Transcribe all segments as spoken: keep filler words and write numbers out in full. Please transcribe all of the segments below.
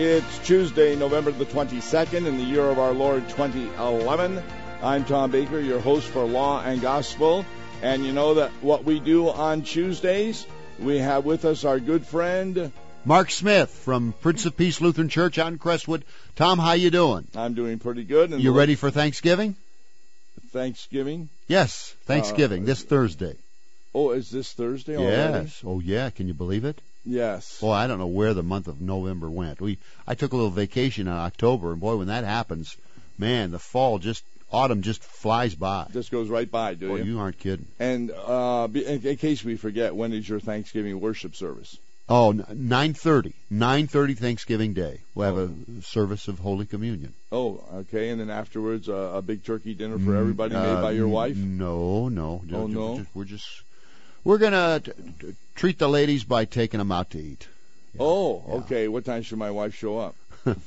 It's Tuesday, November the twenty-second, in the year of our Lord twenty eleven. I'm Tom Baker, your host for Law and Gospel. And you know that what we do on Tuesdays, we have with us our good friend Mark Smith from Prince of Peace Lutheran Church out in Crestwood. Tom, how you doing? I'm doing pretty good. And you ready for Thanksgiving? Thanksgiving? Yes, Thanksgiving, uh, this Thursday. Oh, is this Thursday already? Yes. Oh, yeah. Can you believe it? Yes. Well, I don't know where the month of November went. We I took a little vacation in October, and boy, when that happens, man, the fall just, autumn just flies by. Just goes right by, do Boy, you? you aren't kidding. And uh, in, in case we forget, when is your Thanksgiving worship service? Oh, nine thirty. nine thirty Thanksgiving Day. We'll have a service of Holy Communion. Oh, okay. And then afterwards, uh, a big turkey dinner for everybody made uh, by your wife? No, no. Oh, no? We're just... We're going to treat the ladies by taking them out to eat. Yeah. Oh, okay. Yeah. What time should my wife show up?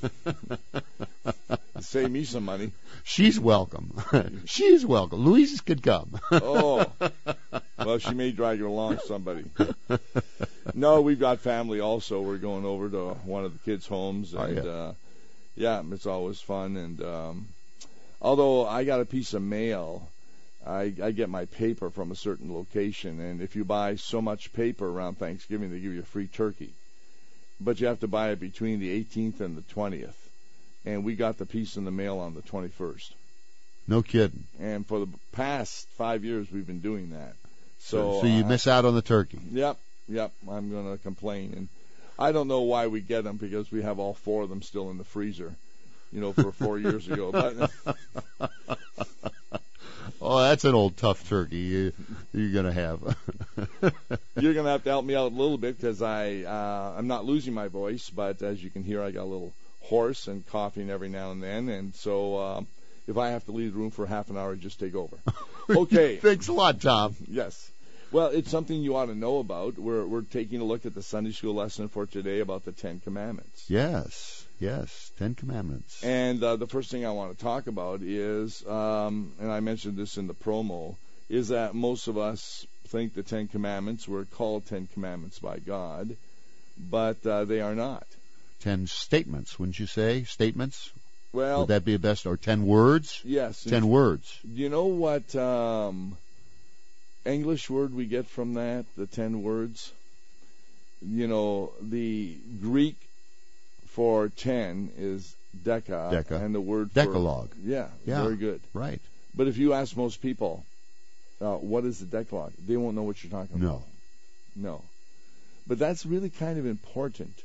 Save me some money. She's welcome. She's welcome. Louise could come. Oh, well, she may drag her along somebody. No, we've got family also. We're going over to one of the kids' homes. And, oh, yeah. Uh, yeah, it's always fun. And um, although I got a piece of mail, I, I get my paper from a certain location, and if you buy so much paper around Thanksgiving, they give you a free turkey. But you have to buy it between the eighteenth and the twentieth. And we got the piece in the mail on the twenty-first. No kidding. And for the past five years, we've been doing that. So, so, so you uh, miss out on the turkey. Yep, yep. I'm going to complain. And I don't know why we get them, because we have all four of them still in the freezer, you know, for four years ago. But oh, that's an old tough turkey you, you're going to have. You're going to have to help me out a little bit, because I, uh, I'm not losing my voice, but as you can hear, I got a little hoarse and coughing every now and then. And so uh, if I have to leave the room for half an hour, just take over. Okay. Thanks a lot, Tom. Yes. Well, it's something you ought to know about. We're, we're taking a look at the Sunday school lesson for today about the Ten Commandments. Yes. Yes, Ten Commandments. And uh, the first thing I want to talk about is, um, and I mentioned this in the promo, is that most of us think the Ten Commandments were called Ten Commandments by God, but uh, they are not. Ten statements, wouldn't you say? Statements? Well, would that be the best? Or ten words? Yes. Ten words. Do you know what um, English word we get from that, the ten words? You know, the Greek for ten is deca, deca. and the word Decalogue. For, yeah, yeah, very good. Right. But if you ask most people, uh, what is the Decalogue? They won't know what you're talking no. about. No. No. But that's really kind of important,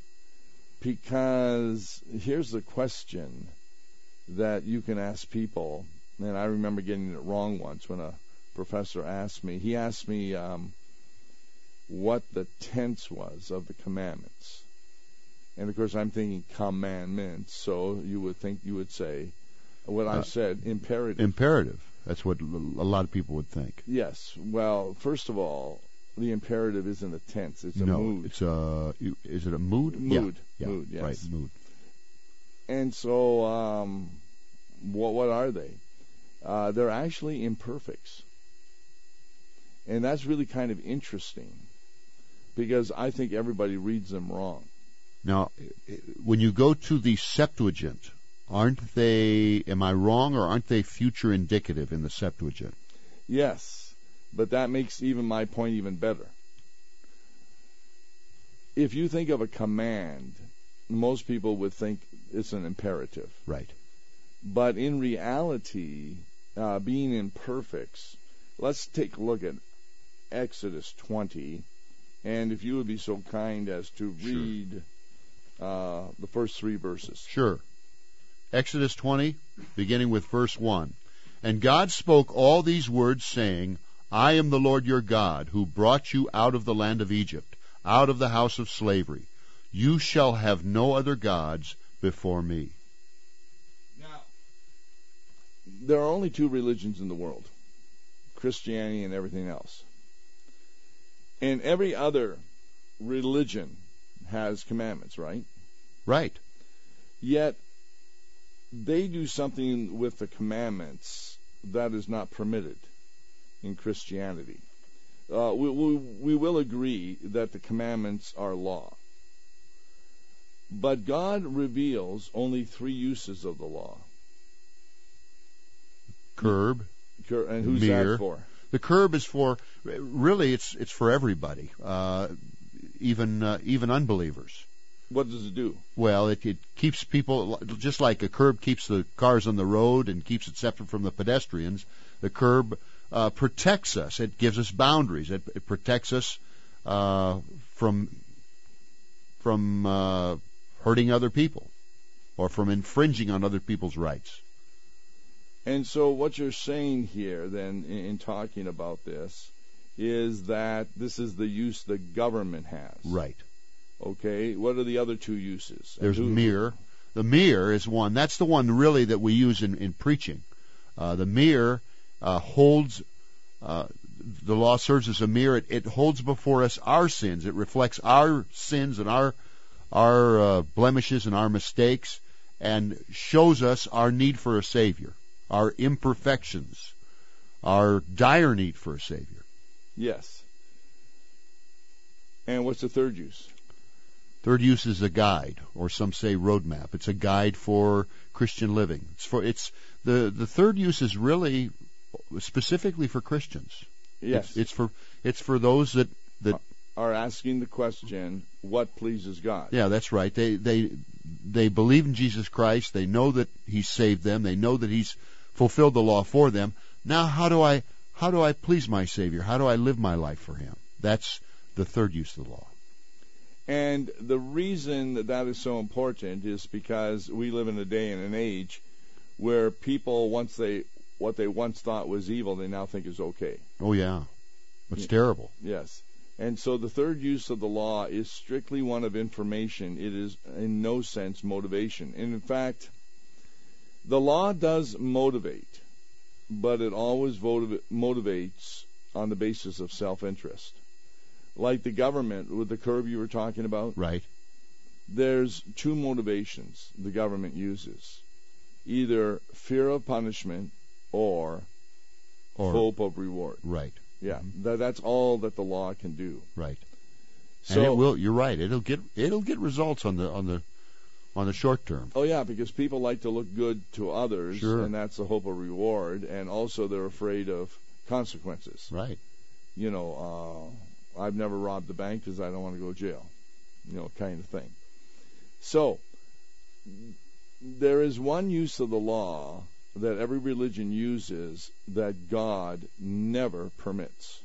because here's the question that you can ask people, and I remember getting it wrong once when a professor asked me. He asked me um, what the tense was of the commandments. And, of course, I'm thinking commandments, so you would think you would say what I uh, said, imperative. Imperative. That's what a lot of people would think. Yes. Well, first of all, the imperative isn't a tense. It's a no, mood. It's a, is it a mood? Mood. Yeah. Mood, yeah. yes. Right, mood. And so um, what, what are they? Uh, they're actually imperfects. And that's really kind of interesting, because I think everybody reads them wrong. Now, when you go to the Septuagint, aren't they, am I wrong, or aren't they future indicative in the Septuagint? Yes, but that makes even my point even better. If you think of a command, most people would think it's an imperative. Right. But in reality, uh, being imperfects, let's take a look at Exodus twenty, and if you would be so kind as to read... Sure. Uh, the first three verses. Sure. Exodus twenty, beginning with verse one. And God spoke all these words, saying, I am the Lord your God, who brought you out of the land of Egypt, out of the house of slavery. You shall have no other gods before me. Now, there are only two religions in the world, Christianity and everything else. And every other religion has commandments, right? Right. Yet they do something with the commandments that is not permitted in Christianity. Uh, we, we, we will agree that the commandments are law. But God reveals only three uses of the law. Curb. And who's mirror. that for? The curb is for, really, it's it's for everybody, uh, even uh, even unbelievers. What does it do? Well, it, it keeps people, just like a curb keeps the cars on the road and keeps it separate from the pedestrians, the curb uh, protects us. It gives us boundaries. It, it protects us uh, from from uh, hurting other people or from infringing on other people's rights. And so what you're saying here, then, in, in talking about this, is that this is the use the government has. Right. Okay. What are the other two uses? There's who, mirror. The mirror is one. That's the one really that we use in, in preaching. Uh, the mirror uh, holds, uh, the law serves as a mirror. It, it holds before us our sins. It reflects our sins and our our uh, blemishes and our mistakes, and shows us our need for a Savior, our imperfections, our dire need for a Savior. Yes. And what's the third use? Third use is a guide, or some say roadmap. It's a guide for Christian living. It's for it's the the third use is really specifically for Christians. Yes. It's, it's for it's for those that that are asking the question, what pleases God? Yeah, that's right. They they they believe in Jesus Christ. They know that He's saved them. They know that He's fulfilled the law for them. Now, how do I how do I please my Savior? How do I live my life for Him? That's the third use of the law. And the reason that that is so important is because we live in a day and an age where people, once they what they once thought was evil, they now think is okay. Oh yeah, it's yeah. terrible. Yes. And so the third use of the law is strictly one of information. It is in no sense motivation. And in fact, the law does motivate, but it always motiv- motivates on the basis of self-interest. Like the government with the curb you were talking about. Right. There's two motivations the government uses. Either fear of punishment or, or hope of reward. Right. Yeah, mm-hmm. that, that's all that the law can do. Right. So, and it will. You're right. It'll get it'll get results on the on the on the short term. Oh yeah, because people like to look good to others, sure. and that's the hope of reward. And also they're afraid of consequences. Right. You know, uh, I've never robbed the bank because I don't want to go to jail. You know, kind of thing. So there is one use of the law that every religion uses that God never permits.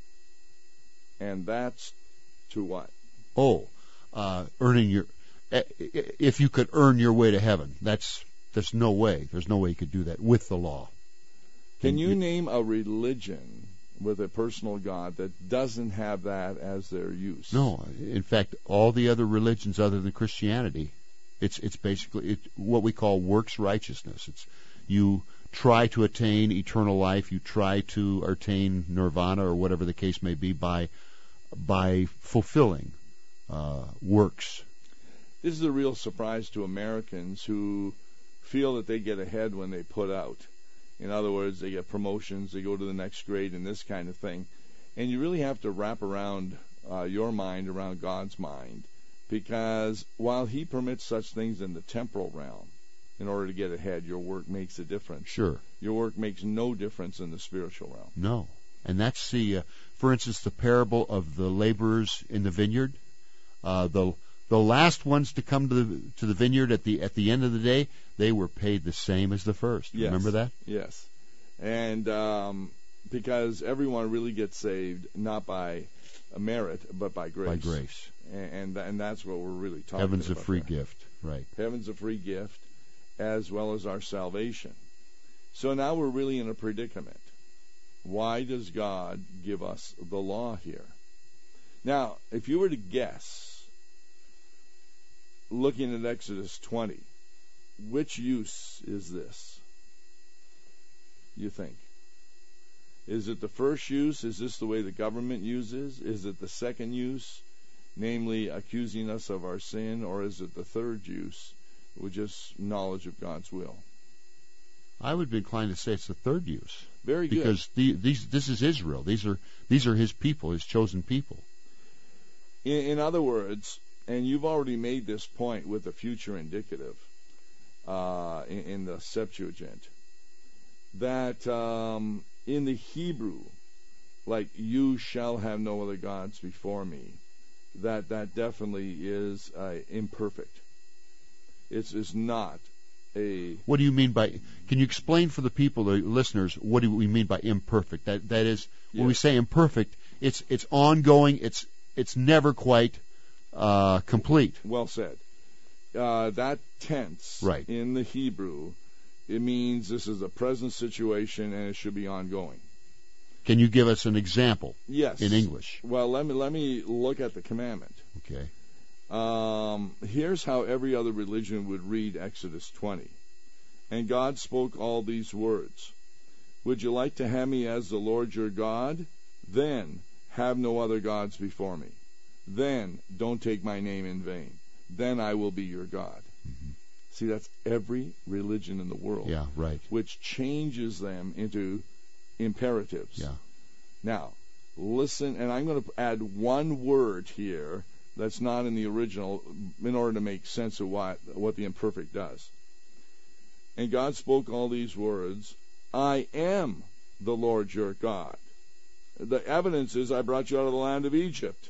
And that's to what? Oh, uh, earning your, if you could earn your way to heaven, that's, there's no way, there's no way you could do that with the law. Can you name a religion with a personal God that doesn't have that as their use? No. In fact, all the other religions other than Christianity, it's, it's basically it, what we call works righteousness. It's, you try to attain eternal life. You try to attain nirvana or whatever the case may be by by fulfilling uh, works. This is a real surprise to Americans who feel that they get ahead when they put out. In other words, they get promotions, they go to the next grade, and this kind of thing. And you really have to wrap around uh, your mind around God's mind, because while He permits such things in the temporal realm, in order to get ahead, your work makes a difference. Sure. Your work makes no difference in the spiritual realm. No. And that's the, uh, for instance, the parable of the laborers in the vineyard. Uh, the the last ones to come to the to the vineyard at the at the end of the day, they were paid the same as the first. Yes. Remember that? Yes. And um, because everyone really gets saved not by merit, but by grace. By grace. And and, and that's what we're really talking Heaven's about. Heaven's a free there. gift. Right. Heaven's a free gift, as well as our salvation. So now we're really in a predicament. Why does God give us the law here? Now, if you were to guess, looking at Exodus twenty, which use is this, you think? Is it the first use? Is this the way the government uses? Is it the second use, namely accusing us of our sin? Or is it the third use, which is knowledge of God's will? I would be inclined to say it's the third use. Very good. Because the, these, this is Israel. These are these are His people, His chosen people. In, in other words, and you've already made this point with the future indicative uh, in, in the Septuagint, that um, in the Hebrew, like, you shall have no other gods before me, that that definitely is uh, imperfect. It's, it's not a... What do you mean by... Can you explain for the people, the listeners, what do we mean by imperfect? That That is, when Yes. we say imperfect, it's it's ongoing, it's it's never quite uh, complete. Well said. Uh, that tense Right. in the Hebrew, it means this is a present situation and it should be ongoing. Can you give us an example Yes. in English? Well, let me let me look at the commandment. Okay. Um, here's how every other religion would read Exodus twenty. And God spoke all these words. Would you like to have me as the Lord your God? Then have no other gods before me. Then don't take my name in vain. Then I will be your God. Mm-hmm. See, that's every religion in the world. Yeah, right. Which changes them into imperatives. Yeah. Now, listen, and I'm going to add one word here that's not in the original in order to make sense of what, what the imperfect does. And God spoke all these words, I am the Lord your God. The evidence is I brought you out of the land of Egypt.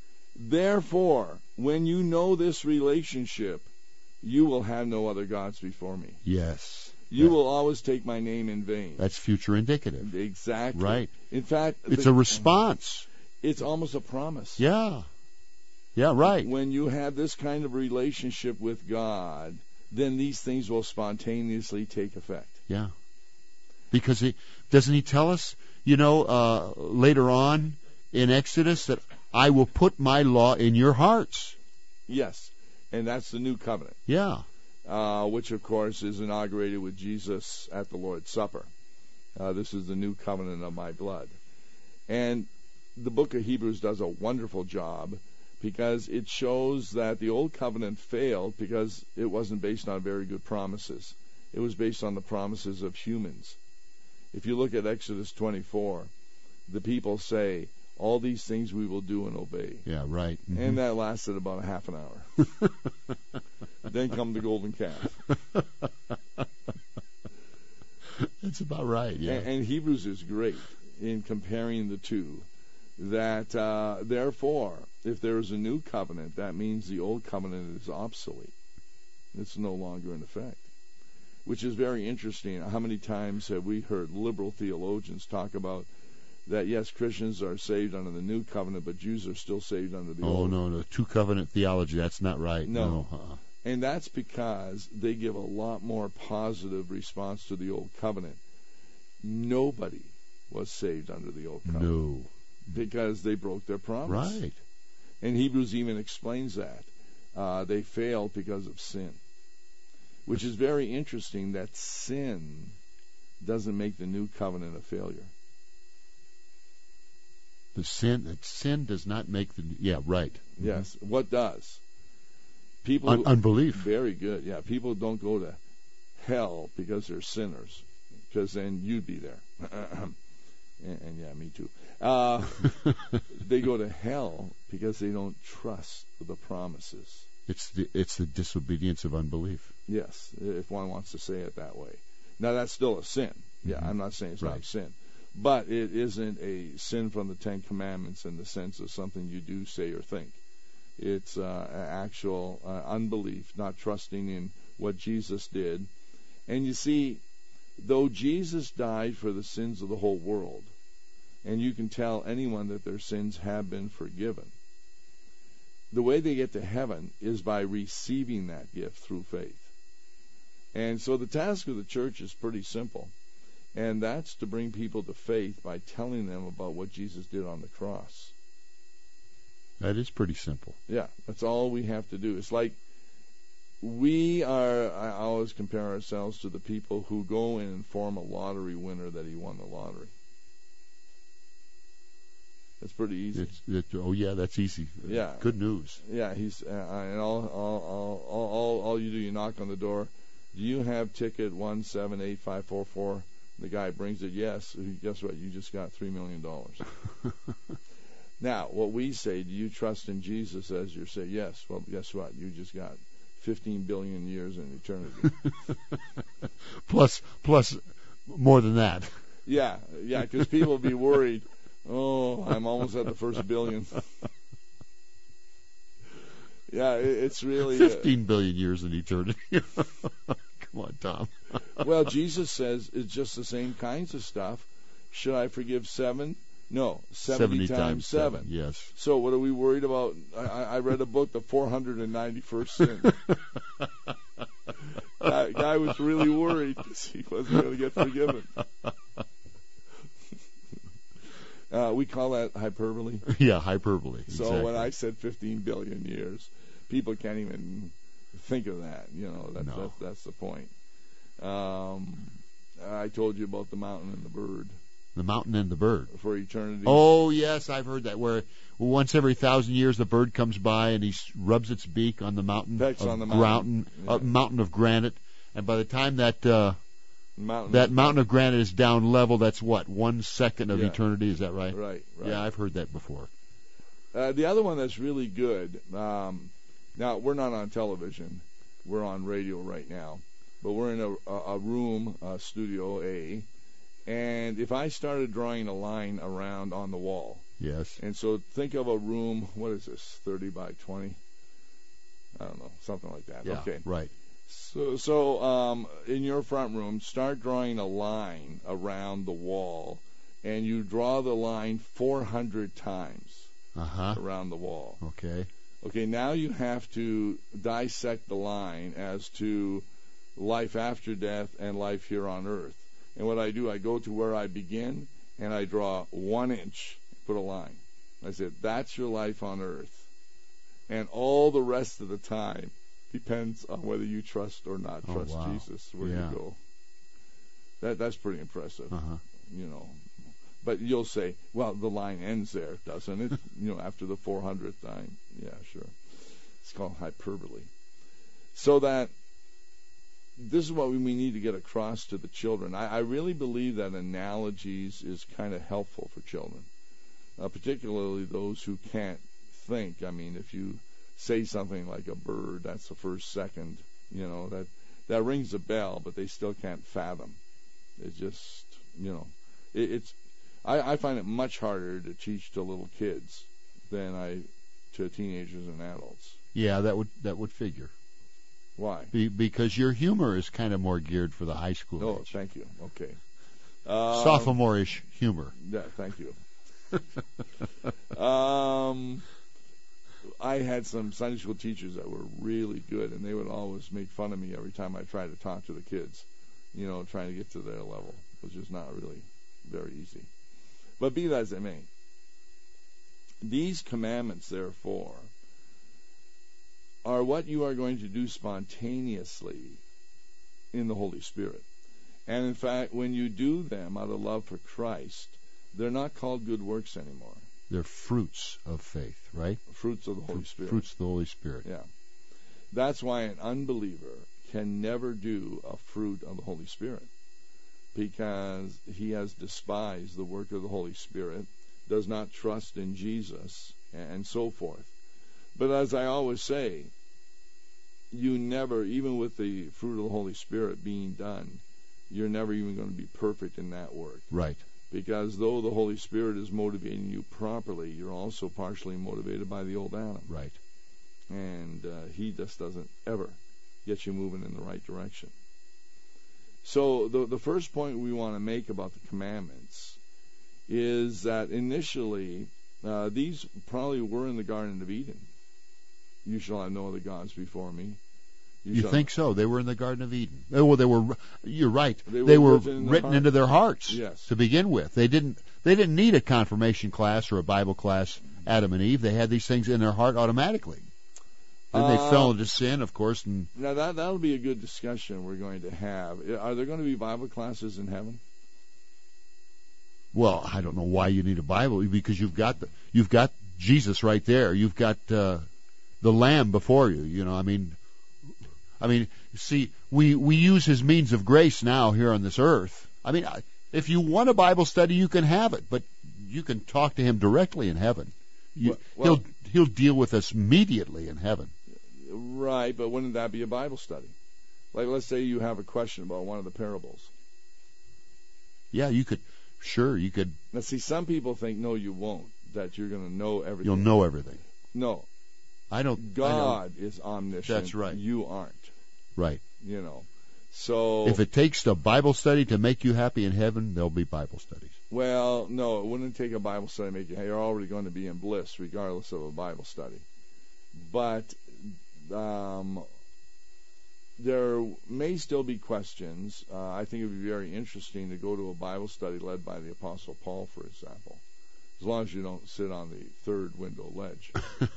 Therefore, when you know this relationship, you will have no other gods before me. Yes. You That- will always take my name in vain. That's future indicative. Exactly. Right. In fact, It's the- a response. It's almost a promise. Yeah. Yeah, right. When you have this kind of relationship with God, then these things will spontaneously take effect. Yeah. Because he doesn't he tell us, you know, uh, later on in Exodus that I will put my law in your hearts. Yes. And that's the new covenant, Yeah. uh, which, of course, is inaugurated with Jesus at the Lord's Supper. Uh, this is the new covenant of my blood. And the book of Hebrews does a wonderful job because it shows that the old covenant failed because it wasn't based on very good promises. It was based on the promises of humans. If you look at Exodus twenty-four, the people say, all these things we will do and obey. Yeah, right. Mhm. And that lasted about a half an hour. Then come the golden calf. That's about right, yeah. And, and Hebrews is great in comparing the two. That, uh, therefore, if there is a new covenant, that means the old covenant is obsolete. It's no longer in effect. Which is very interesting. How many times have we heard liberal theologians talk about that, yes, Christians are saved under the new covenant, but Jews are still saved under the Oh, old. no, no. Two covenant theology, that's not right. No. No. Uh-uh. And that's because they give a lot more positive response to the old covenant. Nobody was saved under the old covenant. No. Because they broke their promise. Right. And Hebrews even explains that. Uh, they failed because of sin. Which is very interesting that sin doesn't make the new covenant a failure. The sin, that sin does not make the, yeah, right. Yes. What does? People Un- unbelief. Very good. Yeah. People don't go to hell because they're sinners, because then you'd be there. and, and yeah, me too. Uh, they go to hell because they don't trust the promises. It's the it's the disobedience of unbelief. Yes, if one wants to say it that way. Now that's still a sin. Yeah, Mhm. I'm not saying it's Right. not a sin, but it isn't a sin from the Ten Commandments in the sense of something you do, say, or think. It's uh, actual uh, unbelief, not trusting in what Jesus did. And you see, though Jesus died for the sins of the whole world, and you can tell anyone that their sins have been forgiven, the way they get to heaven is by receiving that gift through faith. And so the task of the church is pretty simple, and that's to bring people to faith by telling them about what Jesus did on the cross. That is pretty simple. Yeah, that's all we have to do. It's like we are, I always compare ourselves to the people who go and inform a lottery winner that he won the lottery. That's pretty easy. It's, it, oh yeah, that's easy. Yeah. Good news. Yeah, he's uh, and all, all, all, all, all, all you do, you knock on the door. Do you have ticket one seven eight five four four? The guy brings it. Yes. Guess what? You just got three million dollars. Now, what we say, do you trust in Jesus as your Savior? Yes. Well, guess what? You just got fifteen billion years in eternity. plus, plus more than that. Yeah, yeah, because people will be worried, oh, I'm almost at the first billion. Yeah, it, it's really... fifteen uh, billion years in eternity. Come on, Tom. Well, Jesus says it's just the same kinds of stuff. Should I forgive seven? No, seventy, seventy times, times seven. seven. Yes. So what are we worried about? I, I read a book, The four hundred ninety-first Sin. That guy was really worried because he wasn't going to get forgiven. Uh, we call that hyperbole. Yeah, hyperbole. So exactly. when I said fifteen billion years, people can't even think of that. You know, that's, no. that's, that's the point. Um, I told you about the mountain and the bird. The mountain and the bird. For eternity. Oh, yes, I've heard that, where once every thousand years the bird comes by and he rubs its beak on the mountain Pecks of on the mountain, yeah. uh, mountain of granite, and by the time that uh, mountain that mountain of granite is down level, that's what, one second of yeah. eternity, is that right? Right, right. Yeah, I've heard that before. Uh, the other one that's really good, um, now we're not on television, we're on radio right now, but we're in a, a, a room, uh, Studio A, and if I started drawing a line around on the wall, yes, and so think of a room, what is this, thirty by twenty? I don't know, something like that. Yeah, okay, right. So, so um, in your front room, start drawing a line around the wall, and you draw the line four hundred times uh-huh. around the wall. Okay. Okay, now you have to dissect the line as to life after death and life here on earth. And what I do, I go to where I begin, and I draw one inch, put a line. I said, that's your life on earth. And all the rest of the time depends on whether you trust or not trust oh, wow. Jesus, where yeah. you go. That That's pretty impressive, uh-huh. you know. But you'll say, well, the line ends there, doesn't it? You know, after the four hundredth time. Yeah, sure. It's called hyperbole. So that this is what we need to get across to the children. I, I really believe that analogies is kind of helpful for children, uh, particularly those who can't think. I mean, if you say something like a bird, that's the first second, you know, that, that rings a bell, but they still can't fathom. It's just, you know, it, it's, I, I find it much harder to teach to little kids than I to teenagers and adults. Yeah, that would that would figure. Why? Be, because your humor is kind of more geared for the high school Oh, age. thank you. Okay. Um, Sophomore-ish humor. Yeah, thank you. um, I had some Sunday school teachers that were really good, and they would always make fun of me every time I tried to talk to the kids, you know, trying to get to their level, which is not really very easy. But be that as it may, these commandments, therefore, are what you are going to do spontaneously in the Holy Spirit. And in fact, when you do them out of love for Christ, they're not called good works anymore. They're fruits of faith, right? Fruits of the Holy Spirit. Fruits of the Holy Spirit. Yeah. That's why an unbeliever can never do a fruit of the Holy Spirit, because he has despised the work of the Holy Spirit, does not trust in Jesus, and so forth. But as I always say, you never, even with the fruit of the Holy Spirit being done, you're never even going to be perfect in that work. Right. Because though the Holy Spirit is motivating you properly, you're also partially motivated by the old Adam. Right. And uh, he just doesn't ever get you moving in the right direction. So the the first point we want to make about the commandments is that initially uh, these probably were in the Garden of Eden. You shall have no other gods before me. You, you think so? They were in the Garden of Eden. Well, they were. You're right. They were, they were written, in written into their hearts yes. to begin with. They didn't. They didn't need a confirmation class or a Bible class. Adam and Eve. They had these things in their heart automatically. Then uh, they fell into sin, of course. And now that that'll be a good discussion we're going to have. Are there going to be Bible classes in heaven? Well, I don't know why you need a Bible, because you've got the, you've got Jesus right there. You've got uh, the Lamb before you. You know, I mean. I mean, see, we, we use his means of grace now here on this earth. I mean, if you want a Bible study, you can have it, but you can talk to him directly in heaven. You, well, he'll he'll deal with us immediately in heaven. Right, but wouldn't that be a Bible study? Like, let's say you have a question about one of the parables. Yeah, you could. Sure, you could. Now, see, some people think, no, you won't, that you're going to know everything. You'll know everything. No. I don't. God I don't, is omniscient. That's right. You aren't. Right. You know. So. If it takes a Bible study to make you happy in heaven, there'll be Bible studies. Well, no, it wouldn't take a Bible study to make you. You're already going to be in bliss, regardless of a Bible study. But um, there may still be questions. Uh, I think it would be very interesting to go to a Bible study led by the Apostle Paul, for example, as long as you don't sit on the third window ledge.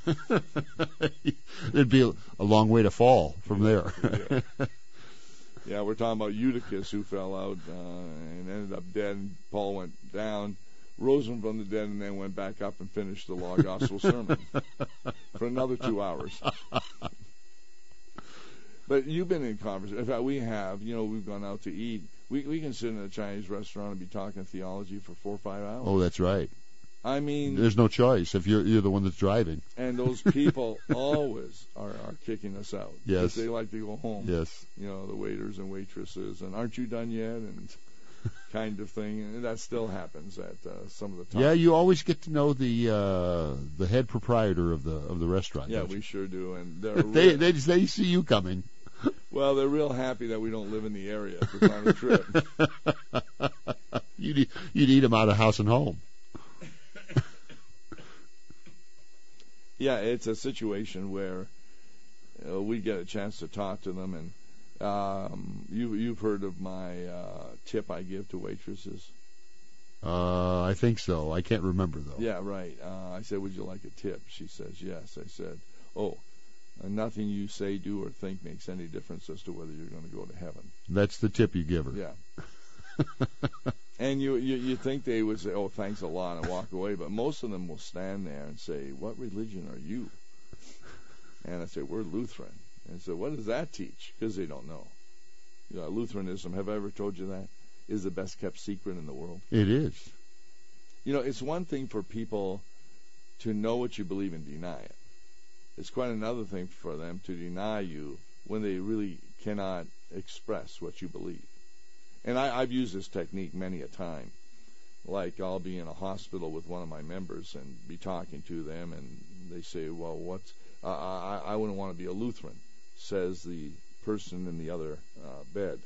It'd be a, a long way to fall from there. Yeah. Yeah, we're talking about Eutychus, who fell out uh, and ended up dead. And Paul went down, rose from the dead, and then went back up and finished the law gospel sermon for another two hours. But you've been in conversation. In fact, we have. You know, we've gone out to eat. We we can sit in a Chinese restaurant and be talking theology for four or five hours. Oh, that's right. I mean, there's no choice if you're you're the one that's driving. And those people always are, are kicking us out. Yes, they like to go home. Yes, you know, the waiters and waitresses, and aren't you done yet? And kind of thing, and that still happens at uh, some of the times. Yeah, you always get to know the uh, the head proprietor of the of the restaurant. Yeah, we you? sure do, and they're they real, they they see you coming. Well, they're real happy that we don't live in the area if we're on a trip. you need you need them out of house and home. Yeah, it's a situation where uh, we get a chance to talk to them, and um, you, you've heard of my uh, tip I give to waitresses. Uh, I think so. I can't remember though. Yeah, right. Uh, I said, "Would you like a tip?" She says, "Yes." I said, "Oh, uh, nothing you say, do, or think makes any difference as to whether you're going to go to heaven." That's the tip you give her. Yeah. And you, you you think they would say, "Oh, thanks a lot," and walk away, but most of them will stand there and say, "What religion are you?" And I say, "We're Lutheran." And so, "What does that teach?" Because they don't know. You know, Lutheranism, have I ever told you that, is the best kept secret in the world? It is. You know, it's one thing for people to know what you believe and deny it. It's quite another thing for them to deny you when they really cannot express what you believe. And I, I've used this technique many a time. Like, I'll be in a hospital with one of my members and be talking to them, and they say, "Well, what's uh, I, I wouldn't want to be a Lutheran," says the person in the other uh, bed.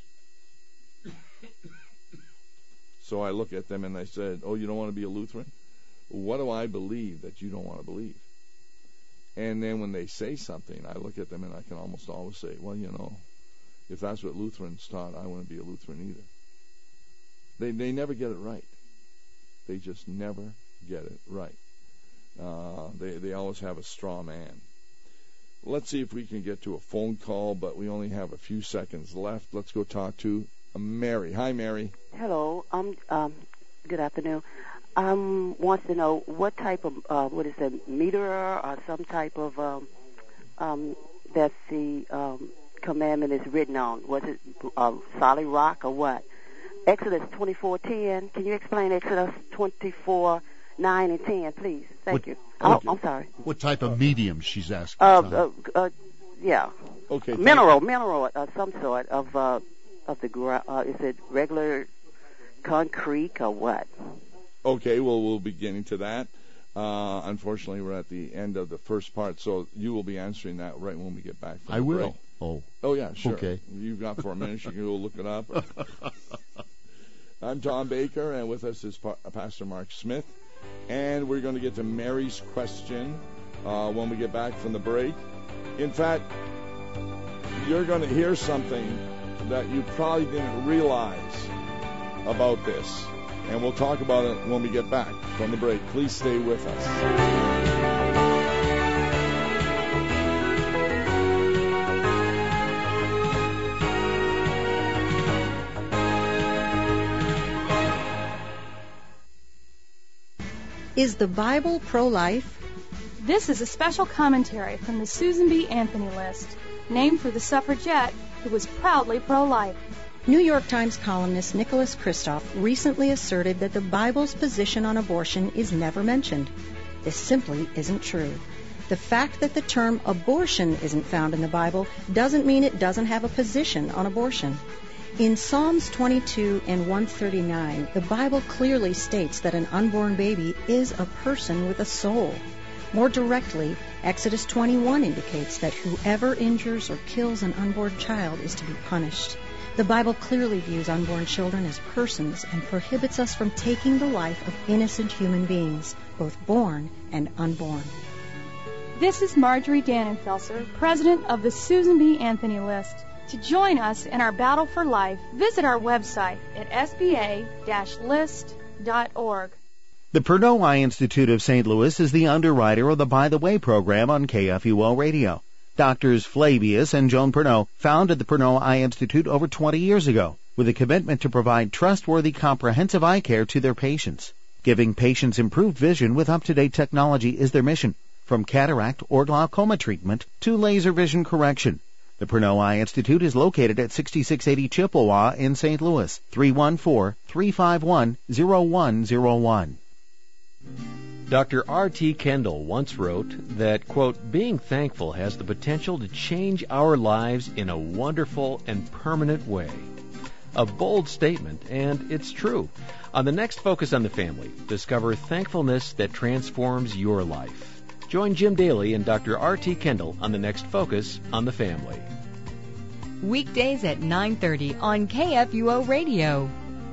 So I look at them and I said, "Oh, you don't want to be a Lutheran? What do I believe that you don't want to believe?" And then when they say something, I look at them and I can almost always say, "Well, you know, if that's what Lutherans taught, I wouldn't be a Lutheran either." They they never get it right. They just never get it right. Uh, they they always have a straw man. Let's see if we can get to a phone call, but we only have a few seconds left. Let's go talk to Mary. Hi, Mary. Hello. Um. Um. Good afternoon. Um. Wants to know what type of uh, what is it, meteor or some type of um um that's the um. commandment is written on. Was it uh, solid rock or what? Exodus twenty-four ten. Can you explain Exodus twenty-four nine and ten, please? Thank what, you. What, oh, I'm sorry. What type of medium she's asking? Uh, uh, uh, yeah. Okay. Mineral, mineral, uh, some sort of uh, of the ground. Uh, is it regular concrete or what? Okay. Well, we'll be getting to that. Uh, unfortunately, we're at the end of the first part, so you will be answering that right when we get back from I the will. break. Oh. Oh, yeah, sure. Okay. You've got four minutes. You can go look it up. I'm Tom Baker, and with us is pa- Pastor Mark Smith. And we're going to get to Mary's question uh, when we get back from the break. In fact, you're going to hear something that you probably didn't realize about this. And we'll talk about it when we get back from the break. Please stay with us. Is the Bible pro-life? This is a special commentary from the Susan B. Anthony list, named for the suffragette who was proudly pro-life. New York Times columnist Nicholas Kristof recently asserted that the Bible's position on abortion is never mentioned. This simply isn't true. The fact that the term abortion isn't found in the Bible doesn't mean it doesn't have a position on abortion. In Psalms twenty-two and one thirty-nine, the Bible clearly states that an unborn baby is a person with a soul. More directly, Exodus twenty-one indicates that whoever injures or kills an unborn child is to be punished. The Bible clearly views unborn children as persons and prohibits us from taking the life of innocent human beings, both born and unborn. This is Marjorie Dannenfelser, president of the Susan B. Anthony List. To join us in our battle for life, visit our website at s b a dash list dot org. The Purdue Eye Institute of Saint Louis is the underwriter of the By the Way program on K F U O Radio. Doctors Flavius and Joan Purdue founded the Purdue Eye Institute over twenty years ago with a commitment to provide trustworthy, comprehensive eye care to their patients. Giving patients improved vision with up-to-date technology is their mission, from cataract or glaucoma treatment to laser vision correction. The Purdue Eye Institute is located at sixty-six eighty Chippewa in Saint Louis, three one four, three five one, zero one zero one. Doctor R T Kendall once wrote that, quote, being thankful has the potential to change our lives in a wonderful and permanent way. A bold statement, and it's true. On the next Focus on the Family, discover thankfulness that transforms your life. Join Jim Daly and Doctor R T Kendall on the next Focus on the Family. Weekdays at nine thirty on K F U O Radio.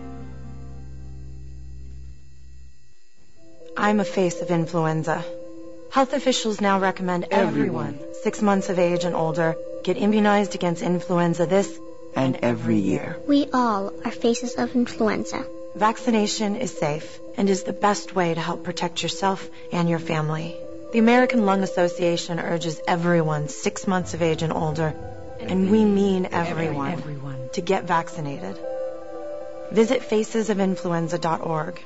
I'm a face of influenza. Health officials now recommend everyone, everyone six months of age and older get immunized against influenza this and every year. We all are faces of influenza. Vaccination is safe and is the best way to help protect yourself and your family. The American Lung Association urges everyone six months of age and older, and we mean everyone, everyone. to get vaccinated. Visit faces of influenza dot org.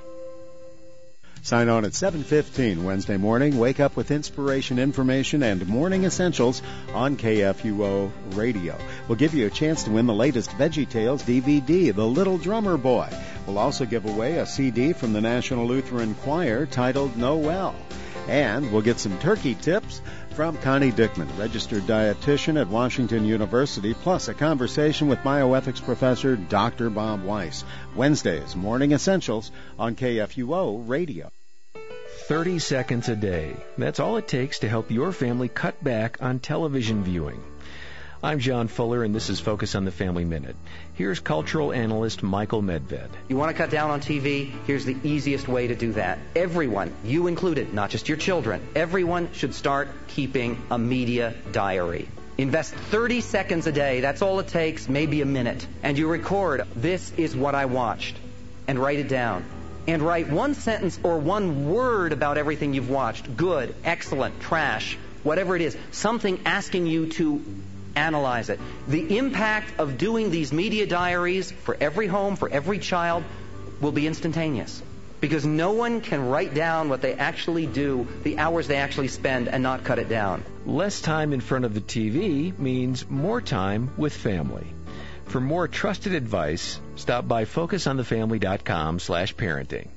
Sign on at seven fifteen Wednesday morning. Wake up with inspiration, information, and morning essentials on K F U O Radio. We'll give you a chance to win the latest VeggieTales D V D, The Little Drummer Boy. We'll also give away a C D from the National Lutheran Choir titled Noel. And we'll get some turkey tips from Connie Dickman, registered dietitian at Washington University, plus a conversation with bioethics professor Doctor Bob Weiss. Wednesdays, Morning Essentials on K F U O Radio. thirty seconds a day. That's all it takes to help your family cut back on television viewing. I'm John Fuller, and this is Focus on the Family Minute. Here's cultural analyst Michael Medved. You want to cut down on T V? Here's the easiest way to do that. Everyone, you included, not just your children, everyone should start keeping a media diary. Invest thirty seconds a day, that's all it takes, maybe a minute. And you record, this is what I watched, and write it down. And write one sentence or one word about everything you've watched. Good, excellent, trash, whatever it is. Something asking you to analyze it. The impact of doing these media diaries for every home, for every child, will be instantaneous. Because no one can write down what they actually do, the hours they actually spend, and not cut it down. Less time in front of the T V means more time with family. For more trusted advice, stop by focus on the family dot com slash parenting.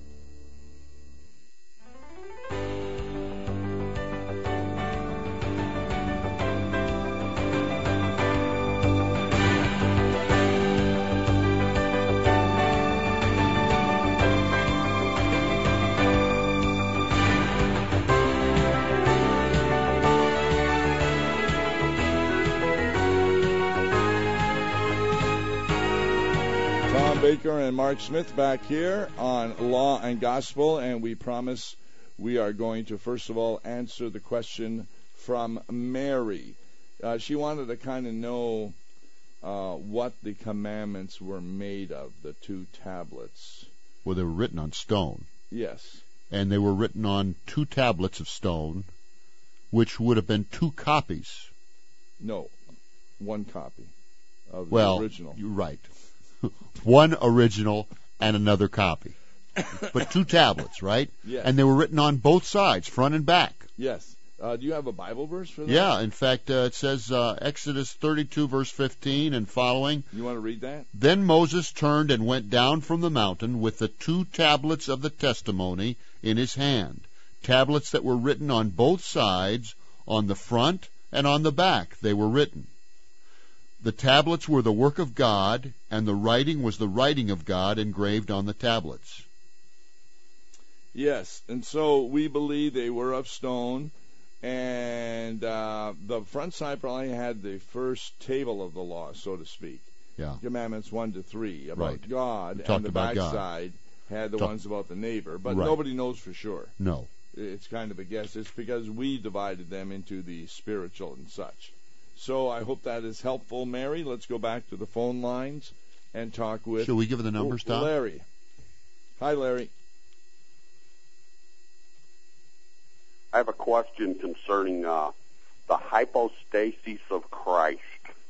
Baker and Mark Smith back here on Law and Gospel, and we promise we are going to first of all answer the question from Mary. Uh, she wanted to kind of know uh, what the commandments were made of, the two tablets. Well, they were written on stone. Yes. And they were written on two tablets of stone, which would have been two copies. No, one copy of well, the original. You're right. One original and another copy. But two tablets, right? Yes. And they were written on both sides, front and back. Yes. Uh, do you have a Bible verse for that? Yeah. In fact, uh, it says uh, Exodus thirty-two, verse fifteen and following. You want to read that? Then Moses turned and went down from the mountain with the two tablets of the testimony in his hand, tablets that were written on both sides, on the front and on the back they were written. The tablets were the work of God, and the writing was the writing of God engraved on the tablets. Yes, and so we believe they were of stone, and uh, the front side probably had the first table of the law, so to speak. Yeah. Commandments one to three about right. God, and the back side had the Talk. ones about the neighbor, but right. nobody knows for sure. No. It's kind of a guess. It's because we divided them into the spiritual and such. So I hope that is helpful, Mary. Let's go back to the phone lines and talk with... Shall we give the numbers, Tom? Larry. Hi, Larry. I have a question concerning uh, the hypostasis of Christ.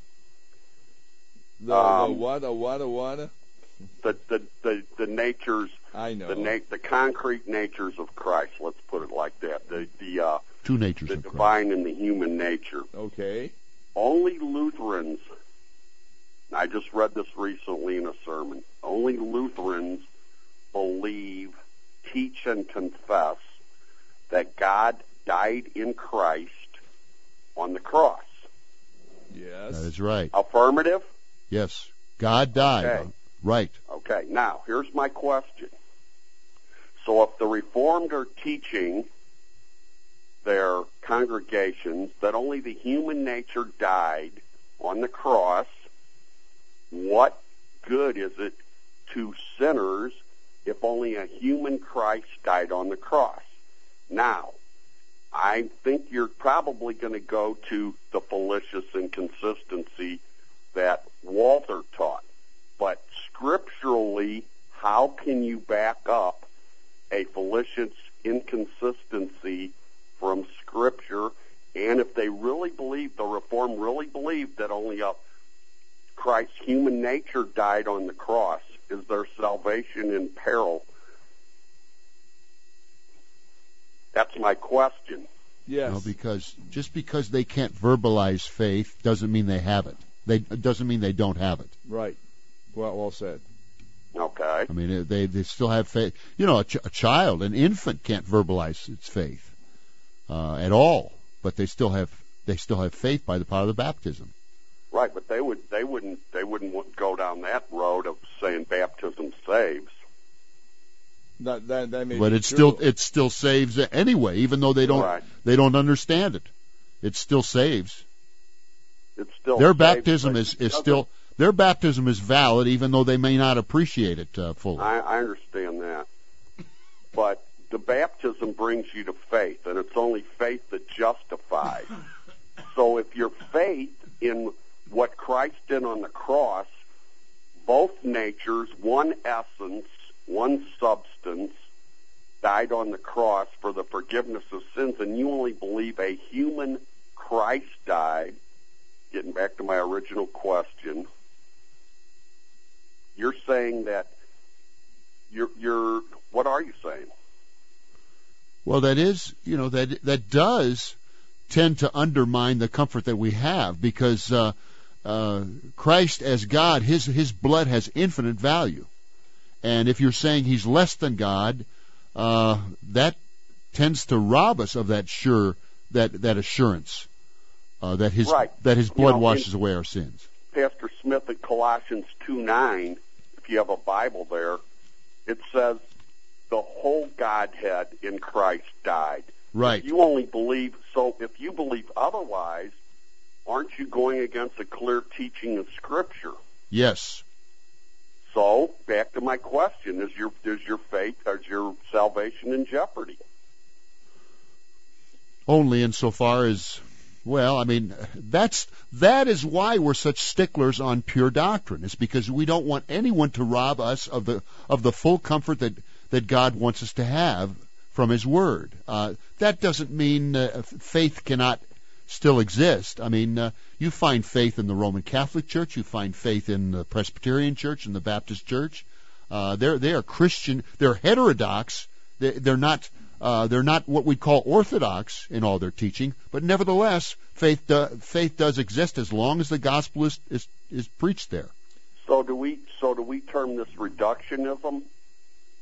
The, um, the what, a what, a what? The, the, the, the natures... I know. The, na- the concrete natures of Christ, let's put it like that. The, the, uh, Two natures the of Christ. divine and the human nature. Okay. Only Lutherans, I just read this recently in a sermon, only Lutherans believe, teach, and confess that God died in Christ on the cross. Yes. That is right. Affirmative? Yes. God died. Okay. Right. Okay, now, here's my question. So if the Reformed are teaching their congregations that only the human nature died on the cross, what good is it to sinners if only a human Christ died on the cross? Now, I think you're probably going to go to the fallacious inconsistency that Walther taught. But scripturally, how can you back up a fallacious inconsistency from Scripture? And if they really believe, the Reformed really believed that only a Christ's human nature died on the cross, is their salvation in peril? That's my question. Yes. No, because just because they can't verbalize faith doesn't mean they have it. They doesn't mean they don't have it. Right. Well, well said. Okay. I mean, they they still have faith. You know, a, ch- a child, an infant, can't verbalize its faith uh, at all, but they still have they still have faith by the power of the baptism. Right, but they would they wouldn't they wouldn't go down that road of saying baptism saves. That, that, that may but be it true. still it still saves anyway, even though they don't Right. they don't understand it. It still saves. It's still Their saves, baptism but is, it is doesn't- still their baptism is valid, even though they may not appreciate it uh, fully. I, I understand that, but the baptism brings you to faith, and it's only faith that justifies. So if your faith in what Christ did on the cross, both natures, one essence, one substance, died on the cross for the forgiveness of sins, and you only believe a human Christ died, getting back to my original question, you're saying that you're, you're, what are you saying? Well, that is, you know, that that does tend to undermine the comfort that we have, because uh, uh, Christ as God, his his blood has infinite value, and if you're saying he's less than God, uh, that tends to rob us of that sure that that assurance uh, that his Right. that his blood You know, washes in- away our sins. Pastor Smith in Colossians two nine, if you have a Bible there, it says the whole Godhead in Christ died. Right. If you only believe, so if you believe otherwise, aren't you going against a clear teaching of Scripture? Yes. So, back to my question, is your is your faith, is your salvation in jeopardy? Only insofar as, well, I mean, that's that is why we're such sticklers on pure doctrine. It's because we don't want anyone to rob us of the of the full comfort that, that God wants us to have from His Word. Uh, that doesn't mean uh, faith cannot still exist. I mean, uh, you find faith in the Roman Catholic Church, you find faith in the Presbyterian Church and the Baptist Church. Uh, they're they are Christian. They're heterodox. They, they're not. Uh, they're not what we call orthodox in all their teaching, but nevertheless, faith do, faith does exist as long as the gospel is, is is preached there. So do we? So do we term this reductionism?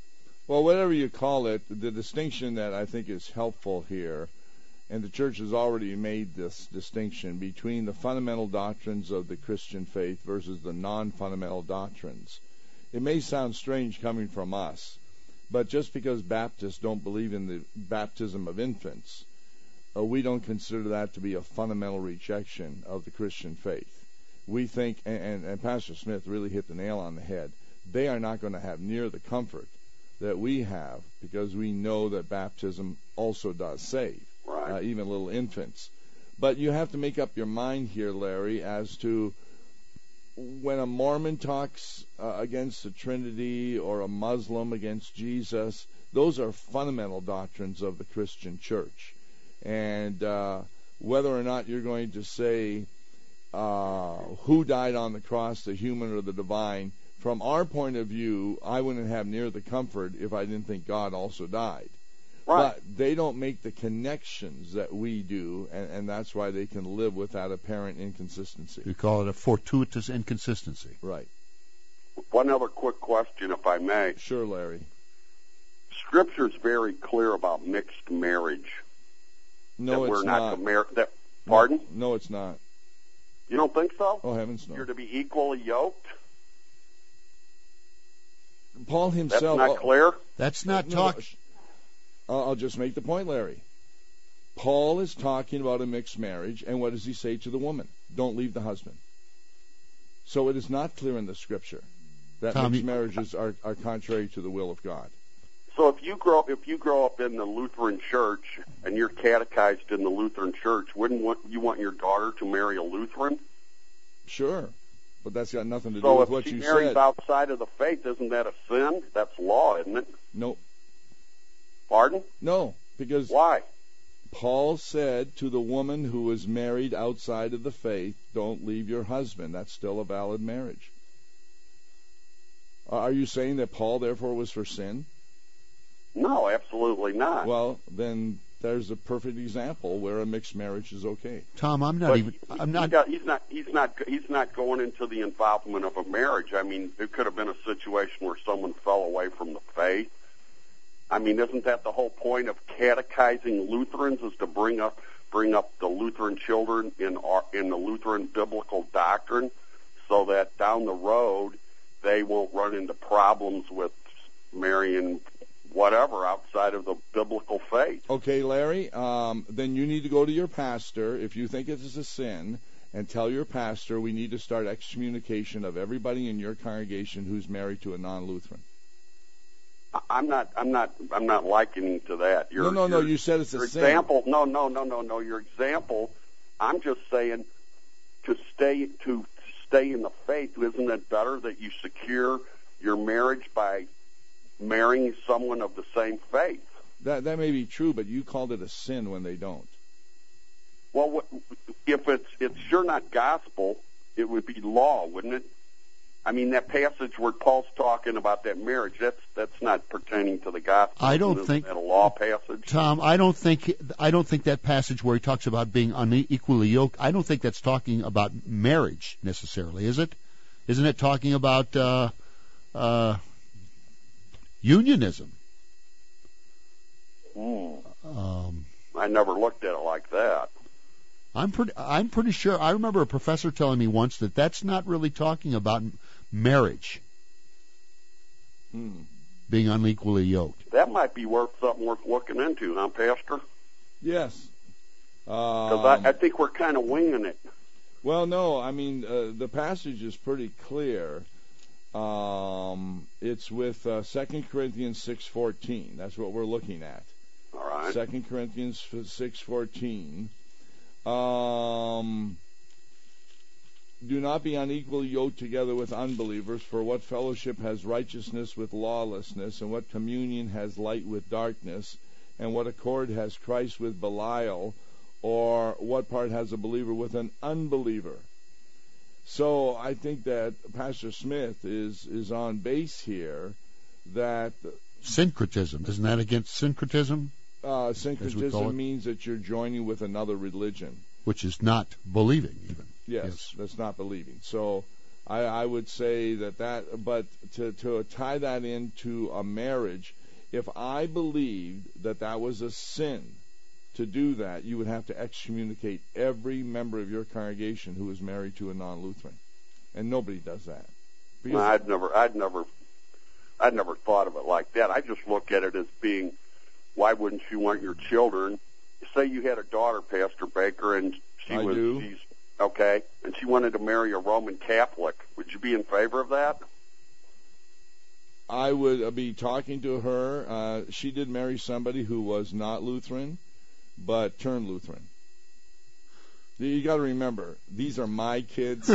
Well, whatever you call it, the distinction that I think is helpful here, and the church has already made this distinction between the fundamental doctrines of the Christian faith versus the non-fundamental doctrines. It may sound strange coming from us, but just because Baptists don't believe in the baptism of infants, uh, we don't consider that to be a fundamental rejection of the Christian faith. We think, and, and, and Pastor Smith really hit the nail on the head, they are not going to have near the comfort that we have, because we know that baptism also does save, right. uh, even little infants. But you have to make up your mind here, Larry, as to when a Mormon talks uh, against the Trinity or a Muslim against Jesus, those are fundamental doctrines of the Christian church. And uh, whether or not you're going to say uh, who died on the cross, the human or the divine, from our point of view, I wouldn't have near the comfort if I didn't think God also died. Right. But they don't make the connections that we do, and, and that's why they can live with that apparent inconsistency. We call it a fortuitous inconsistency. Right. One other quick question, if I may. Sure, Larry. Scripture's very clear about mixed marriage. No, that it's we're not. not. To mar- that, pardon? No, it's not. You don't think so? Oh, heavens no. You're to be equally yoked? Paul himself... That's not clear? That's not no, talk... I'll just make the point, Larry. Paul is talking about a mixed marriage, and what does he say to the woman? Don't leave the husband. So it is not clear in the Scripture that Tommy, mixed marriages are, are contrary to the will of God. So if you grow if you grow up in the Lutheran Church and you're catechized in the Lutheran Church, wouldn't want, you want your daughter to marry a Lutheran? Sure, but that's got nothing to do so with what you you said. So if she marries said. outside of the faith, isn't that a sin? That's law, isn't it? No. Pardon? No, because why? Paul said to the woman who was married outside of the faith, don't leave your husband. That's still a valid marriage. Are you saying that Paul, therefore, was for sin? No, absolutely not. Well, then there's a perfect example where a mixed marriage is okay. Tom, I'm not but even. He, I'm not. Got, he's not. He's not. He's not going into the involvement of a marriage. I mean, it could have been a situation where someone fell away from the faith. I mean, isn't that the whole point of catechizing Lutherans, is to bring up bring up the Lutheran children in our, in the Lutheran biblical doctrine, so that down the road they won't run into problems with marrying whatever outside of the biblical faith. Okay, Larry, um, then you need to go to your pastor if you think it is a sin, and tell your pastor we need to start excommunication of everybody in your congregation who's married to a non-Lutheran. I'm not. I'm not. I'm not likening to that. Your, no, no, no. your, You said it's a your sin. example. No, no, no, no, no. Your example. I'm just saying to stay to stay in the faith. Isn't it better that you secure your marriage by marrying someone of the same faith? That that may be true, but you called it a sin when they don't. Well, what, if it's it's sure not gospel, it would be law, wouldn't it? I mean, that passage where Paul's talking about that marriage, that's that's not pertaining to the gospel. I don't Isn't think that a law passage. Tom, I don't think I don't think that passage where he talks about being unequally yoked, I don't think that's talking about marriage necessarily, is it? Isn't it talking about uh, uh, unionism? Hmm. Um, I never looked at it like that. I'm pretty. I'm pretty sure. I remember a professor telling me once that that's not really talking about marriage, hmm. being unequally yoked. That might be worth something worth looking into, huh, Pastor? Yes. Because um, I, I think we're kind of winging it. Well, no. I mean, uh, the passage is pretty clear. Um, it's with uh, Second Corinthians six fourteen. That's what we're looking at. All right. Second Corinthians six fourteen. Um, do not be unequally yoked together with unbelievers, for what fellowship has righteousness with lawlessness, and what communion has light with darkness, and what accord has Christ with Belial, or what part has a believer with an unbeliever? So I think that Pastor Smith is, is on base here that... Syncretism. Isn't that against syncretism? Uh, syncretism means that you're joining with another religion. Which is not believing, even. Yes, yes. That's not believing. So I, I would say that that, but to, to tie that into a marriage, if I believed that that was a sin to do that, you would have to excommunicate every member of your congregation who is married to a non-Lutheran, and nobody does that. No, I'd never, I'd never, I'd never thought of it like that. I just look at it as being, why wouldn't you want your children? Say you had a daughter, Pastor Baker, and she I was, do. she's okay, and she wanted to marry a Roman Catholic. Would you be in favor of that? I would uh, be talking to her. Uh, she did marry somebody who was not Lutheran, but turned Lutheran. You got to remember, these are my kids.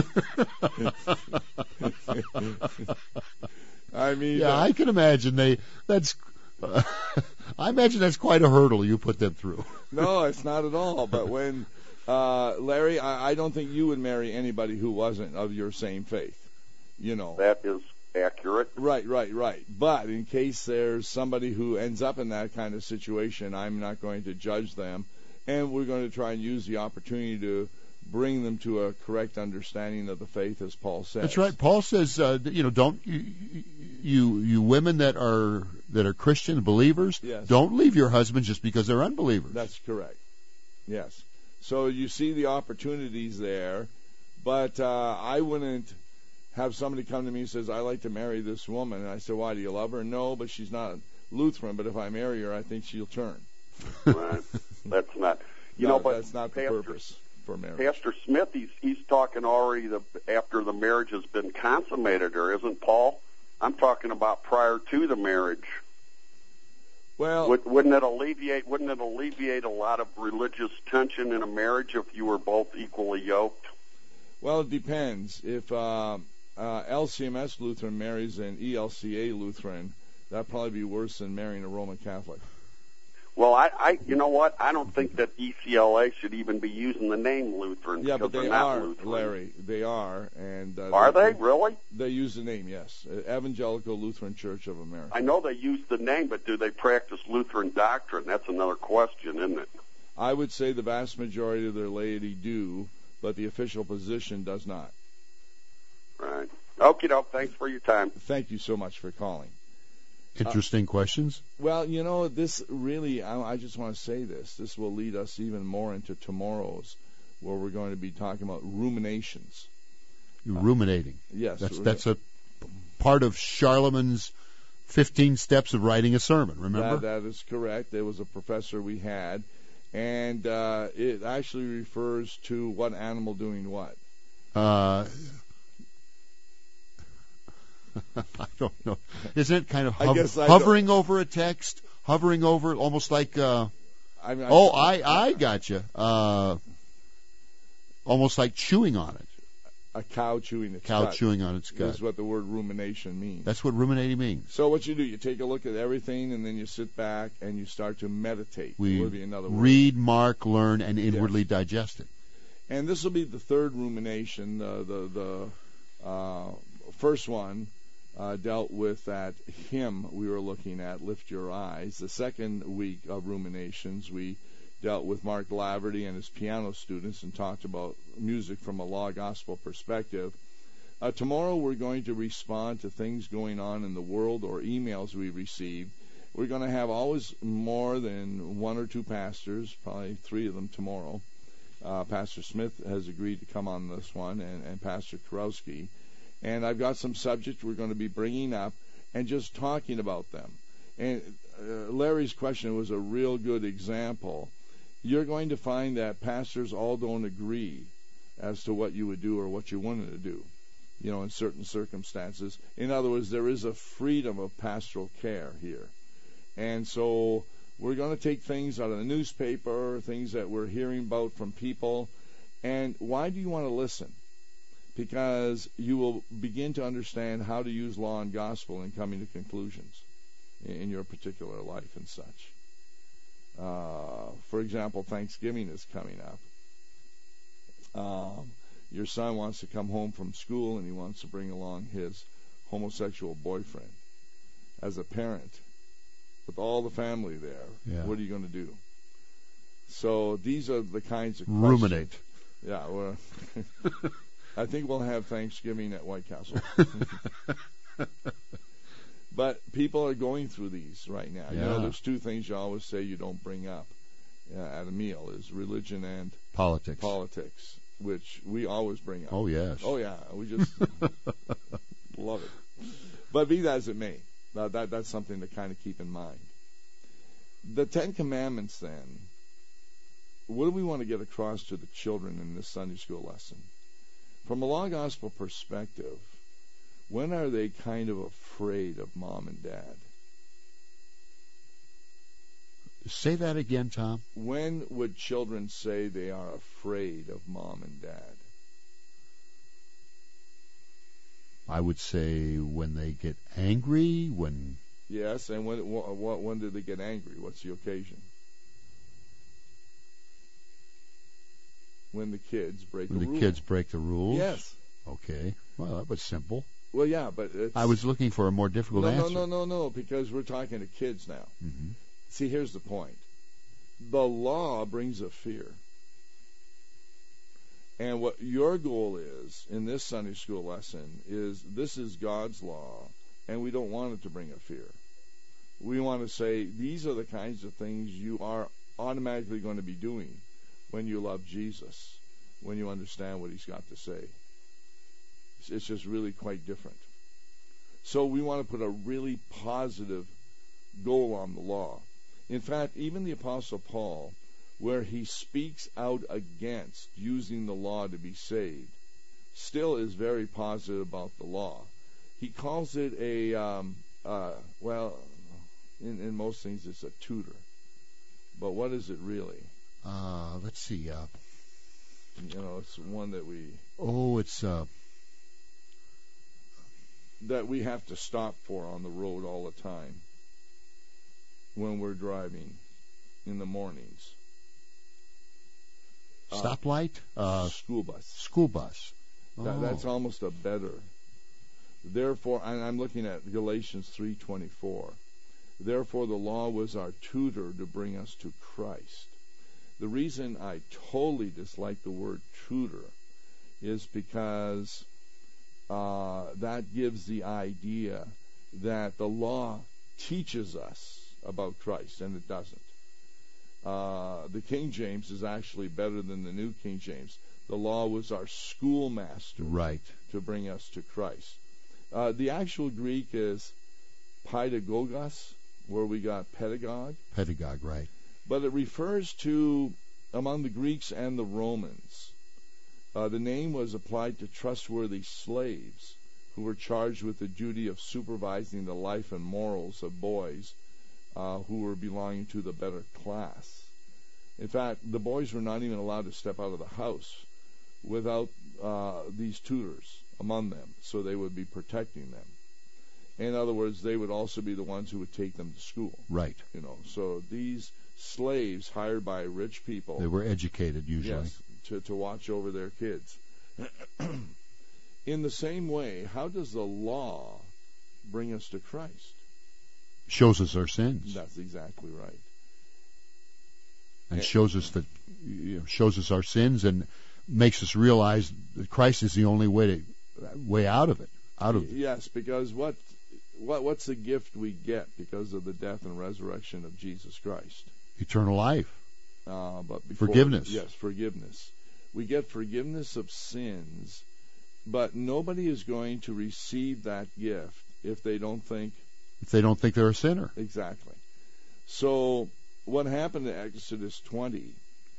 I mean, yeah, uh, I can imagine they. That's. Uh, I imagine that's quite a hurdle you put them through. No, it's not at all. But when uh, Larry, I, I don't think you would marry anybody who wasn't of your same faith. You know. That is accurate. Right, right, right. But in case there's somebody who ends up in that kind of situation, I'm not going to judge them, and we're going to try and use the opportunity to bring them to a correct understanding of the faith, as Paul says. That's right. Paul says, uh, you know, don't you, you you women that are that are Christian believers, yes. don't leave your husbands just because they're unbelievers. That's correct. Yes. So you see the opportunities there, but uh, I wouldn't have somebody come to me and says, I like to marry this woman. And I said, why, do you love her? No, but she's not Lutheran, but if I marry her, I think she'll turn. Right. That's not, you no, know, but that's not the Pastor, purpose for marriage. Pastor Smith, he's, he's talking already the, after the marriage has been consummated, or isn't Paul? I'm talking about prior to the marriage. Well, Would, wouldn't it alleviate, wouldn't it alleviate a lot of religious tension in a marriage if you were both equally yoked? Well, it depends. If, uh, Uh, L C M S Lutheran marries an E L C A Lutheran, that'd probably be worse than marrying a Roman Catholic. Well, I, I, you know what? I don't think that E C L A should even be using the name Lutheran. Yeah, but because they they're not are, Lutheran. Larry. They are, and uh, are they, they really? They use the name, yes. Evangelical Lutheran Church of America. I know they use the name, but do they practice Lutheran doctrine? That's another question, isn't it? I would say the vast majority of their laity do, but the official position does not. Right. Okie doke. Thanks for your time. Thank you so much for calling. Interesting uh, questions. Well, you know, this really, I, I just want to say this. This will lead us even more into tomorrow's, where we're going to be talking about ruminations. You're uh, ruminating. Yes. That's, that's a part of Charlemagne's fifteen steps of writing a sermon, remember? That, that is correct. There was a professor we had, and uh, it actually refers to what animal doing what. Uh... I don't know. Isn't it kind of hov- hovering don't. over a text, hovering over, almost like? Uh, I mean, I oh, I I gotcha. Uh, almost like chewing on it. A cow chewing its cow gut. chewing on its gut. That's what the word rumination means. That's what ruminating means. So what you do, you take a look at everything, and then you sit back and you start to meditate. We would be another word. read, mark, learn, and inwardly yes. digest it. And this will be the third rumination. Uh, the the uh, first one. Uh, dealt with that hymn we were looking at, Lift Your Eyes. The second week of ruminations, we dealt with Mark Laverty and his piano students and talked about music from a law gospel perspective. Uh, tomorrow we're going to respond to things going on in the world or emails we receive. We're going to have always more than one or two pastors, probably three of them tomorrow. Uh, Pastor Smith has agreed to come on this one, and, and Pastor Kurowski. And I've got some subjects we're going to be bringing up and just talking about them. And uh, Larry's question was a real good example. You're going to find that pastors all don't agree as to what you would do or what you wanted to do, you know, in certain circumstances. In other words, there is a freedom of pastoral care here. And so we're going to take things out of the newspaper, things that we're hearing about from people. And why do you want to listen? Because you will begin to understand how to use law and gospel in coming to conclusions in your particular life and such. Uh, for example, Thanksgiving is coming up. Um, your son wants to come home from school and he wants to bring along his homosexual boyfriend. As a parent, with all the family there, yeah. what are you going to do? So these are the kinds of questions. Ruminate. Yeah, well... I think we'll have Thanksgiving at White Castle. But people are going through these right now. Yeah. You know, there's two things you always say you don't bring up uh, at a meal is religion and politics. Politics, which we always bring up. Oh, yes. Oh, yeah. We just love it. But be that as it may, uh, that that's something to kind of keep in mind. The Ten Commandments, then, what do we want to get across to the children in this Sunday school lesson? From a law gospel perspective, when are they kind of afraid of mom and dad? Say that again, Tom. When would children say they are afraid of mom and dad? I would say when they get angry, when... Yes, and when what, when do they get angry? What's the occasion? When the kids break when the, the rules. kids break the rules? Yes. Okay. Well, that was simple. Well, yeah, but it's... I was looking for a more difficult no, answer. No, no, no, no, because we're talking to kids now. Mm-hmm. See, here's the point. The law brings a fear. And what your goal is in this Sunday school lesson is this is God's law, and we don't want it to bring a fear. We want to say these are the kinds of things you are automatically going to be doing when you love Jesus, when you understand what he's got to say. It's just really quite different. So we want to put a really positive goal on the law. In fact, even the Apostle Paul, where he speaks out against using the law to be saved, still is very positive about the law. He calls it a, um, uh, well, in, in most things it's a tutor. But what is it really? Uh, let's see. Uh, you know, it's one that we... Oh, it's... Uh, that we have to stop for on the road all the time when we're driving in the mornings. Stoplight? Uh, school bus. School bus. Oh. That, that's almost a better. Therefore, and I'm looking at Galatians three twenty-four. Therefore, the law was our tutor to bring us to Christ. The reason I totally dislike the word tutor is because uh, that gives the idea that the law teaches us about Christ, and it doesn't. Uh, the King James is actually better than the New King James. The law was our schoolmaster, right, to bring us to Christ. Uh, the actual Greek is pedagogos, where we got pedagogue. Pedagogue, right. But it refers to, among the Greeks and the Romans, uh, the name was applied to trustworthy slaves who were charged with the duty of supervising the life and morals of boys uh, who were belonging to the better class. In fact, the boys were not even allowed to step out of the house without uh, these tutors among them, so they would be protecting them. In other words, they would also be the ones who would take them to school. Right. You know, so these slaves hired by rich people. They were educated usually. Yes, to, to watch over their kids. In the same way, how does the law bring us to Christ? Shows us our sins. That's exactly right. And, and shows us that you know, shows us our sins and makes us realize that Christ is the only way to way out of it. Out of yes, because what what what's the gift we get because of the death and resurrection of Jesus Christ? Eternal life. Uh, but before, forgiveness. Yes, forgiveness. We get forgiveness of sins, but nobody is going to receive that gift if they don't think if they don't think they're a sinner. Exactly. So what happened in Exodus twenty?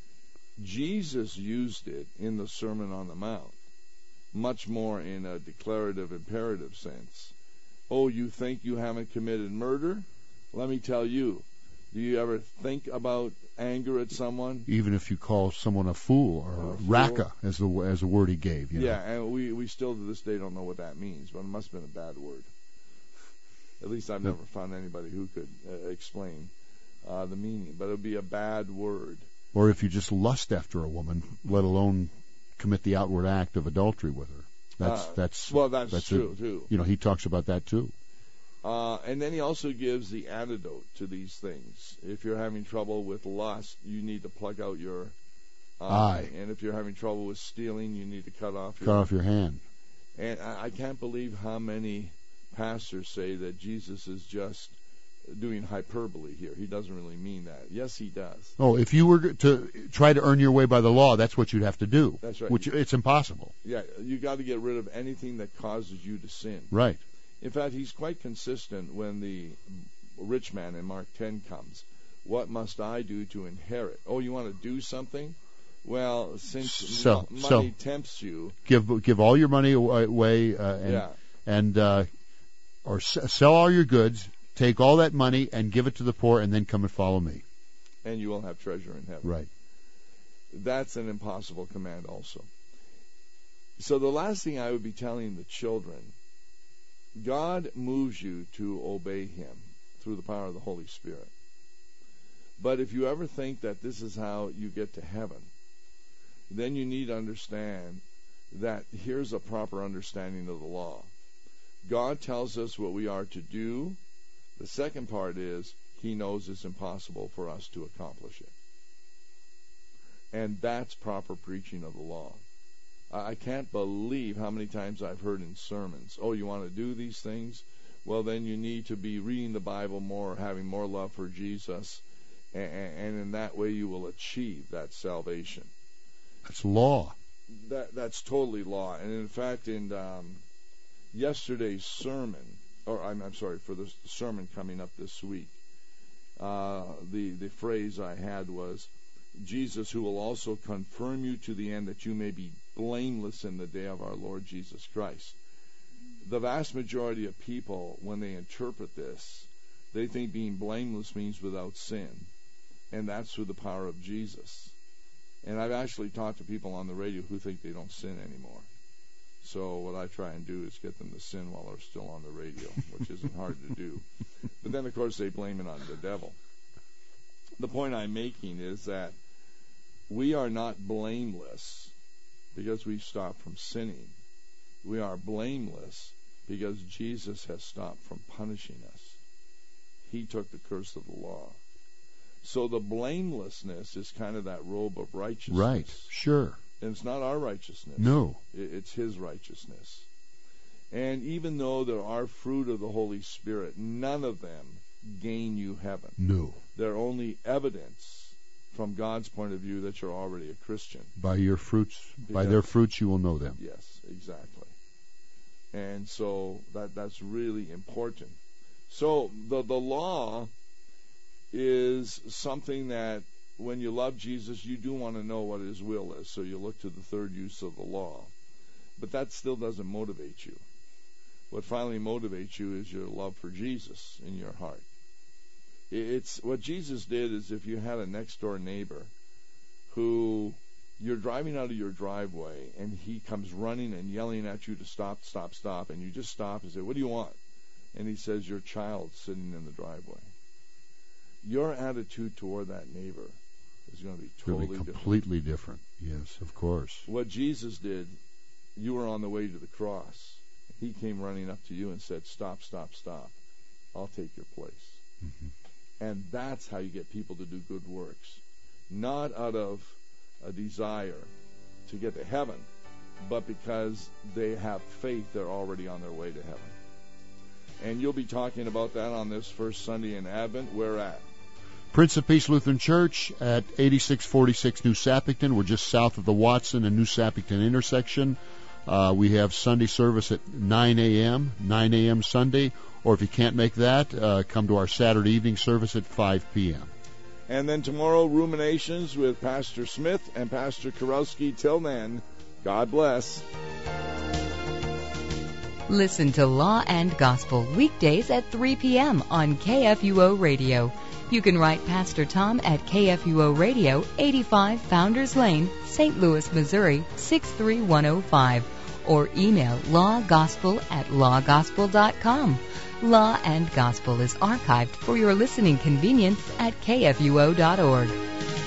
Jesus used it in the Sermon on the Mount, much more in a declarative, imperative sense. Oh, you think you haven't committed murder? Let me tell you. Do you ever think about anger at someone? Even if you call someone a fool or a fool. Raka, as the as a word he gave. You yeah, know? and we, we still to this day don't know what that means, but it must have been a bad word. At least I've never found anybody who could uh, explain uh, the meaning. But it would be a bad word. Or if you just lust after a woman, let alone commit the outward act of adultery with her. That's uh, that's well, that's, that's true a, too. You know, he talks about that too. Uh, and then he also gives the antidote to these things. If you're having trouble with lust, you need to plug out your eye. eye. And if you're having trouble with stealing, you need to cut off your cut off your hand. And I, I can't believe how many pastors say that Jesus is just doing hyperbole here. He doesn't really mean that. Yes, he does. Oh, if you were to try to earn your way by the law, that's what you'd have to do. That's right. Which it's impossible. Yeah, you got to get rid of anything that causes you to sin. Right. In fact, he's quite consistent when the rich man in Mark ten comes. What must I do to inherit? Oh, you want to do something? Well, since sell, money sell. tempts you, give give all your money away, uh, and yeah. and uh, or s- sell all your goods. Take all that money and give it to the poor, and then come and follow me. And you will have treasure in heaven. Right. That's an impossible command also. So the last thing I would be telling the children, God moves you to obey him through the power of the Holy Spirit. But if you ever think that this is how you get to heaven, then you need to understand that here's a proper understanding of the law. God tells us what we are to do. The second part is he knows it's impossible for us to accomplish it. And that's proper preaching of the law. I can't believe how many times I've heard in sermons, oh, you want to do these things? Well, then you need to be reading the Bible more, having more love for Jesus, and, and in that way you will achieve that salvation. That's law. That That's totally law. And in fact, in um, yesterday's sermon, or I'm, I'm sorry, for the sermon coming up this week, uh, the, the phrase I had was, Jesus, who will also confirm you to the end that you may be blameless in the day of our Lord Jesus Christ. The vast majority of people, when they interpret this, they think being blameless means without sin, and that's through the power of Jesus. And I've actually talked to people on the radio who think they don't sin anymore. So what I try and do is get them to sin while they're still on the radio, which isn't hard to do. But then, of course, they blame it on the devil. The point I'm making is that we are not blameless because we've stopped from sinning. We are blameless because Jesus has stopped from punishing us. He took the curse of the law. So the blamelessness is kind of that robe of righteousness. Right, sure. And it's not our righteousness. No. It's his righteousness. And even though there are fruit of the Holy Spirit, none of them gain you heaven. No. They're only evidence from God's point of view that you're already a Christian. By your fruits, Because, by their fruits you will know them. Yes, exactly. And so that that's really important. So the the law is something that when you love Jesus, you do want to know what his will is. So you look to the third use of the law. But that still doesn't motivate you. What finally motivates you is your love for Jesus in your heart. It's what Jesus did is if you had a next door neighbor who you're driving out of your driveway and he comes running and yelling at you to stop, stop, stop, and you just stop and say, what do you want? And he says, your child's sitting in the driveway. Your attitude toward that neighbor is going to be totally It'll be completely different. different. Yes, of course. What Jesus did, you were on the way to the cross. He came running up to you and said, stop, stop, stop. I'll take your place. Mm-hmm. And that's how you get people to do good works. Not out of a desire to get to heaven, but because they have faith, they're already on their way to heaven. And you'll be talking about that on this first Sunday in Advent. Where at? Prince of Peace Lutheran Church at eighty-six forty-six New Sappington. We're just south of the Watson and New Sappington intersection. Uh, we have Sunday service at nine a.m., nine a.m. Sunday. Or if you can't make that, uh, come to our Saturday evening service at five p.m. And then tomorrow, Ruminations with Pastor Smith and Pastor Kurowski. Till then, God bless. Listen to Law and Gospel weekdays at three p.m. on K F U O Radio. You can write Pastor Tom at K F U O Radio, eighty-five Founders Lane, Saint Louis, Missouri, six three one oh five, or email lawgospel at lawgospel dot com. Law and Gospel is archived for your listening convenience at K F U O dot org.